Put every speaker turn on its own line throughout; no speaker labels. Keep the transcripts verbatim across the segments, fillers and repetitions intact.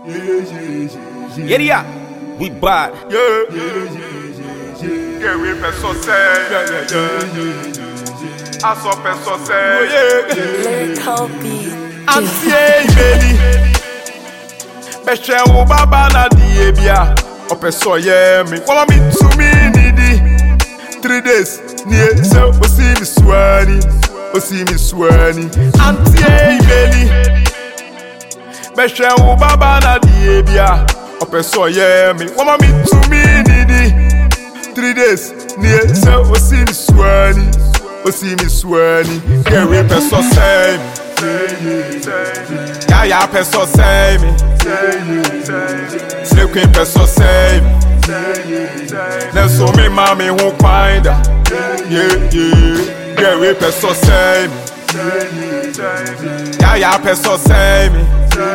Yeah, yeah, we bad.
Yeah, yeah, we person say. Yeah, yeah, yeah. I saw person say. Yeah,
Lyrical beat.
Auntie baby, Beshe wo baba na die bia. Ope so yeah me. Wama me to me needy. Three days, near so o see me swani, o see me swani. Auntie baby, Beshe wo baba na die bia. Ope so yeah me. Wama me to me needy. Three days, near so o see me swani, o see me swani. Yeah, we person say. Yeah, yeah, person say me. Slip queen person say me. Now so me mommy won't find her. Yeah, yeah. Yeah, we person say me. Yeah, yeah, person say me.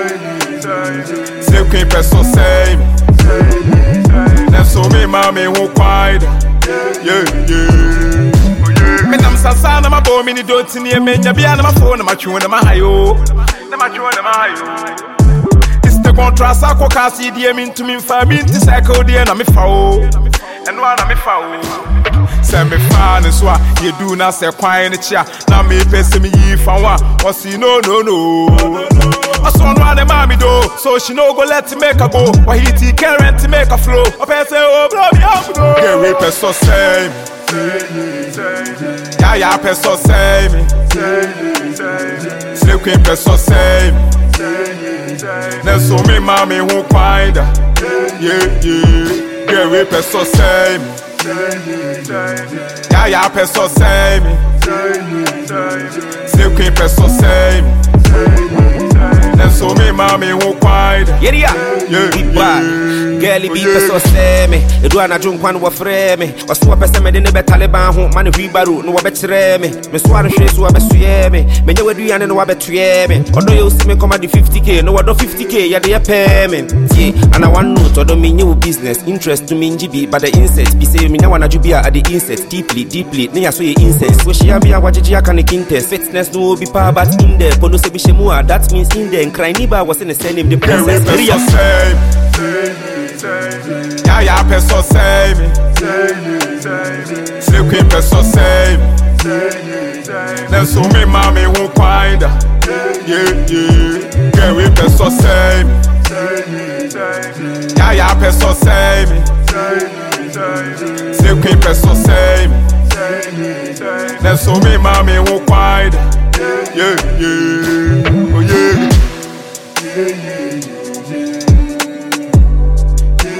Slip queen person say me. Now so me mommy won't find her. Yeah, yeah. I'm Sasa na mabo mini don't near me. Yabia na my phone na my tune na my hayo. Na my tune na my hayo. It's the contrast I could cast the D M into me for me to cycle the na me foul. And one na me foul. Send me fan is what you do not say quiet in the chair. Now me pay me if I want. What's he no no no. I saw one the mommy do, so she no go let him make her go. Why he take current to make her flow. I pay say oh blow me up go. Yeah, we pay so same. Yeah, yeah, person say me. Slip queen person say me. Now so me mommy won't find her. Yeah, yeah. Yeah, we person say me. Yeah, yeah, person say me. Slip queen person say me. Now so me mommy won't find her.
Yeah, yeah, yeah, we bad. Girlie be person say me. You do an adjunct one wa frame me. Was so person me didn't be Taliban home. Man we baru no wa betray me. Me so an share so wa besuye me. Me you do yan no wa betray me. Odo you see me come at the fifty K. No wa do fifty K. Ya dey payment. Yeah, and I want note. Odo me new business interest to me in G B. But the insect be say me now wanna do be at the insect deeply, deeply. Ni ya so ye insect. So she a be a wajiji a can contest. Fitness no be power but in there. Kono se be shemua. That means in there. Cry niba was in the same name. The princess.
Yeah, yeah, person say me. Slip queen person say me. Now so me mommy won't find her. Yeah, yeah. Yeah, we person say me. Yeah, yeah, person say me. Slip queen person say me. Now so me mommy won't find her. Yeah, yeah. Oh yeah. Yeah, yeah.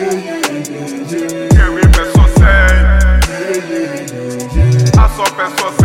Yeah, we person say. I saw person